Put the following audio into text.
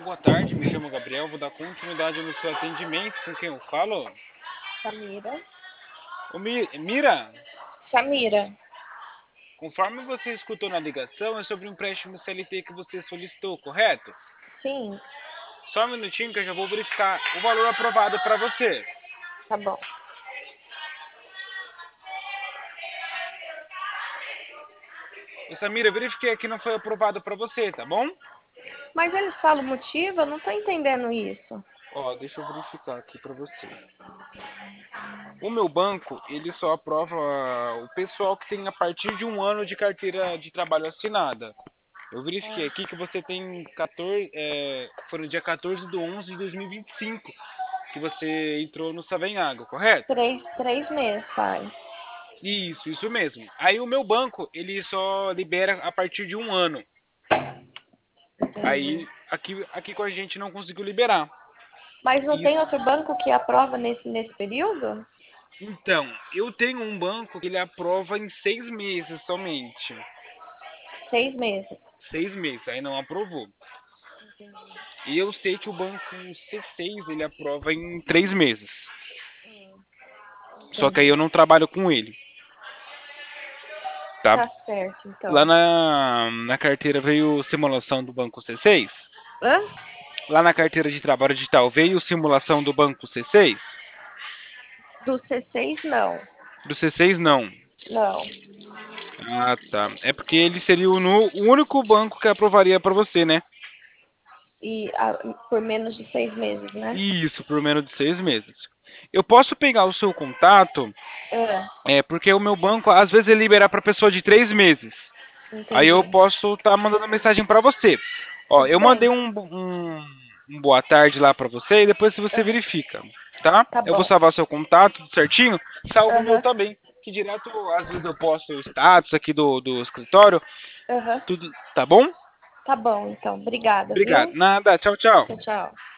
boa tarde. Me chamo Gabriel. Vou dar continuidade no seu atendimento. Com quem eu falo? Samira. Ô, Mira, Samira. conforme você escutou na ligação, é sobre um empréstimo CLT que você solicitou, correto? Sim, Só um minutinho que eu já vou verificar o valor aprovado para você. tá bom. Ô, Samira, verifiquei aqui não foi aprovado para você, tá bom? Mas eles falam o motivo? Eu não tô entendendo isso. Ó, deixa eu verificar aqui para você. O meu banco, ele só aprova o pessoal que tem a partir de um ano de carteira de trabalho assinada. Eu verifiquei aqui que você tem 14, foi no dia 14 de 11 de 2025 que você entrou no Savenhago, correto? Três meses faz. Isso mesmo. Aí o meu banco, ele só libera a partir de um ano. Entendi. Aí aqui com a gente não conseguiu liberar. Mas não tem Isso. outro banco que aprova nesse período? Então, eu tenho um banco que ele aprova em 6 meses somente. 6 meses. 6 meses, aí não aprovou. Entendi. E eu sei que o banco C6 ele aprova em 3 meses. Só que aí Entendi. eu não trabalho com ele, tá? Tá certo, Lá então. na carteira veio simulação do banco C6. Hã? Lá na carteira de trabalho digital veio simulação do banco C6? Do C6, não. Do C6 não. Não. Ah, tá. É porque ele seria o único banco que aprovaria para você, né? Por menos de 6 meses, né? Isso, por menos de 6 meses. Eu posso pegar o seu contato, É, porque o meu banco às vezes ele libera para pessoa de 3 meses. Aí eu entendi. posso estar mandando mensagem para você. Ó, Tudo eu mandei bem. um boa tarde lá para você e depois você Aham. verifica, tá? Tá Eu vou bom. salvar seu contato tudo certinho, salvo o meu Aham. também, que direto às vezes eu posto o status aqui do escritório, Aham. tudo, tá bom? Tá bom, então. Obrigada, Obrigado. viu? Nada, tchau, tchau. Tchau, tchau.